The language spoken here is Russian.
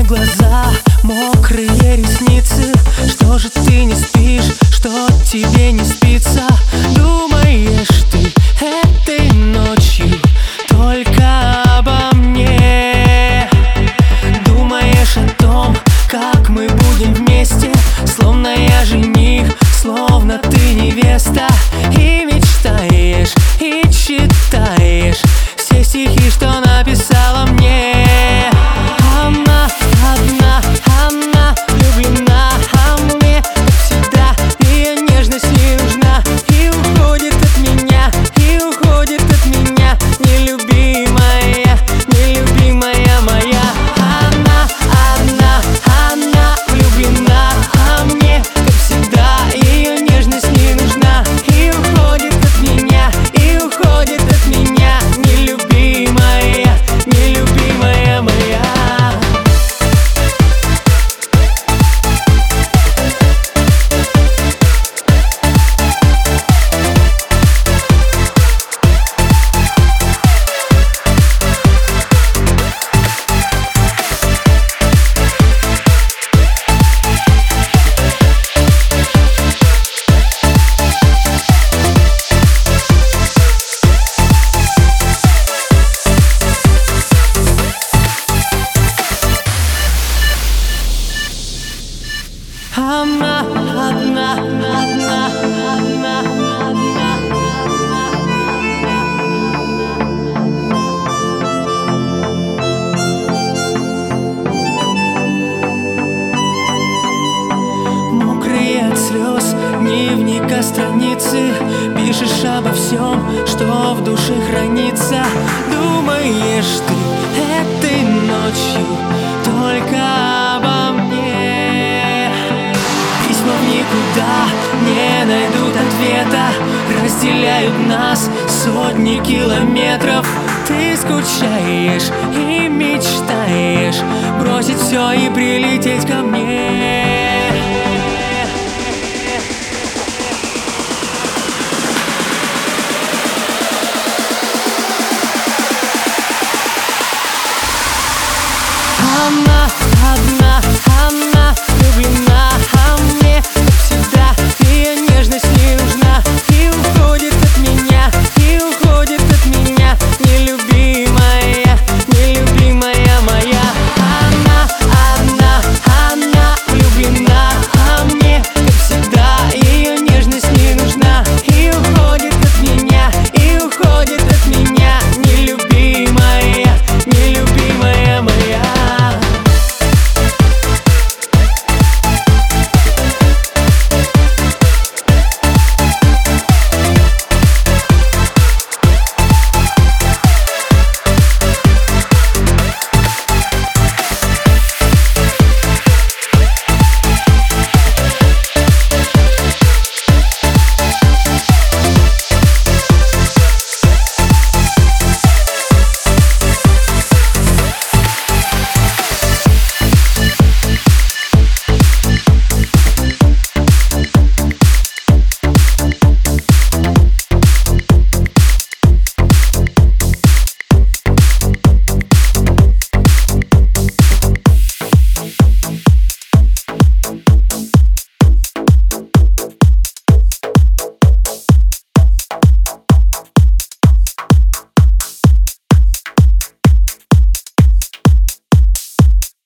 глаза, мокрые ресницы. Что же ты не спишь, что тебе не спится? Думаешь ты этой ночью только обо мне? Думаешь о том, как мы будем вместе, словно я жених, словно ты невеста. И мечтаешь, и читаешь все стихи, что написала мне. Она одна, она влюблена, а мне, как всегда, ее нежность не нужна. И уходит от меня, и уходит от меня, нелюбимая, нелюбимая моя. Она одна, она влюблена, а мне, как всегда, ее нежность не нужна. И уходит от меня, и уходит от меня, нелюбимая, нелюбимая моя. Она одна, одна, одна, одна. Мокрые от слез дневника страницы, пишешь обо всем, что в душе хранится. Думаешь ты этой ночью только обо мне? Письма в никуда не найдут ответа, разделяют нас сотни километров. Ты скучаешь и мечтаешь бросить все и прилететь ко мне. Она одна, она влюблена.